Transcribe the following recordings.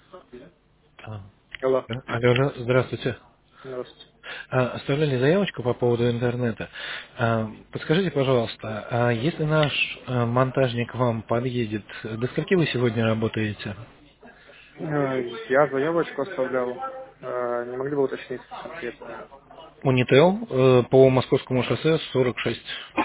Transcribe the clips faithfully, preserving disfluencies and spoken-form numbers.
А, Алло. Алло, ра- здравствуйте. Здравствуйте. А, Оставляли заявочку по поводу интернета. А, Подскажите, пожалуйста, а если наш а, монтажник к вам подъедет, до скольки вы сегодня работаете? Э, Я заявочку оставлял. Э, Не могли бы уточнить конкретно? Унител э, по Московскому шоссе сорок шесть.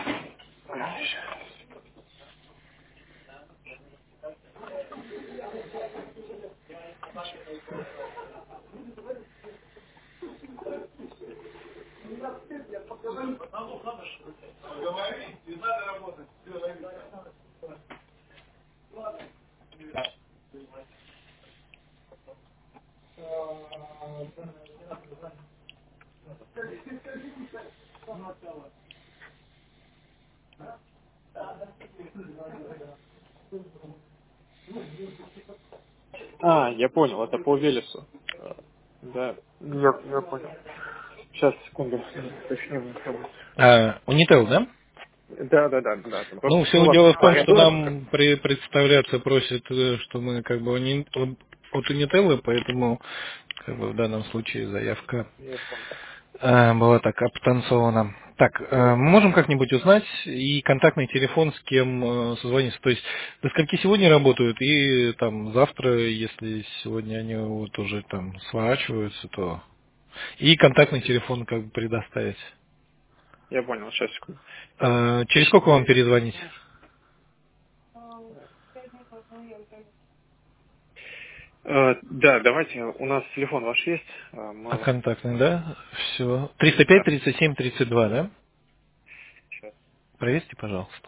А, я понял, это по Велесу. Э, Да, я, я понял. Сейчас, секунду, уточню информацию. А, Унител, да? Да, да, да, да. Там Ну, просто, ну, все вас дело в том, что арендуем как? нам при- представляться просит, э, что мы как бы уни- от Унителлы, поэтому как бы в данном случае заявка Я понял. э, была так обтанцована. Так, э, мы можем как-нибудь узнать и контактный телефон, с кем э, созвониться. То есть до скольки сегодня работают, и там завтра, если сегодня они вот уже там сворачиваются, то и контактный телефон как бы предоставить. Я понял, сейчас, секунду. Так, Э, Через сколько вам перезвонить? э, да, давайте, у нас телефон ваш есть, э, А мы, контактный, да? Все. триста пять, да, тридцать семь, тридцать два, да? сейчас. Проверьте, пожалуйста.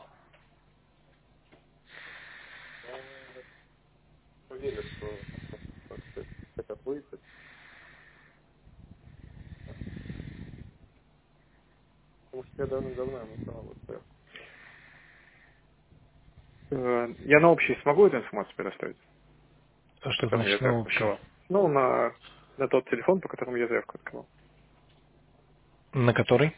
По Велесу хотят выехать, потому что я давно-давно ему сказал. Э, Я на общий смогу эту информацию предоставить, А по что которому я значит на заявку общий? открывал? Ну, на, на тот телефон, по которому я заявку открывал. На который?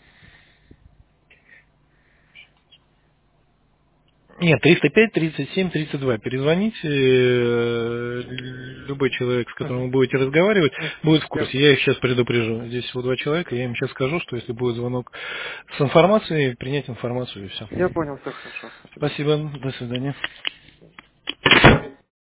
Нет, триста пять, тридцать семь, тридцать два. Перезвоните, э, любой человек, с которым Мгм. вы будете разговаривать, М, будет в Я курсе. понял. Я их сейчас предупрежу. Здесь всего два человека, я им сейчас скажу, что если будет звонок с информацией, принять информацию и все. Я понял, все хорошо. Спасибо. Спасибо, до свидания.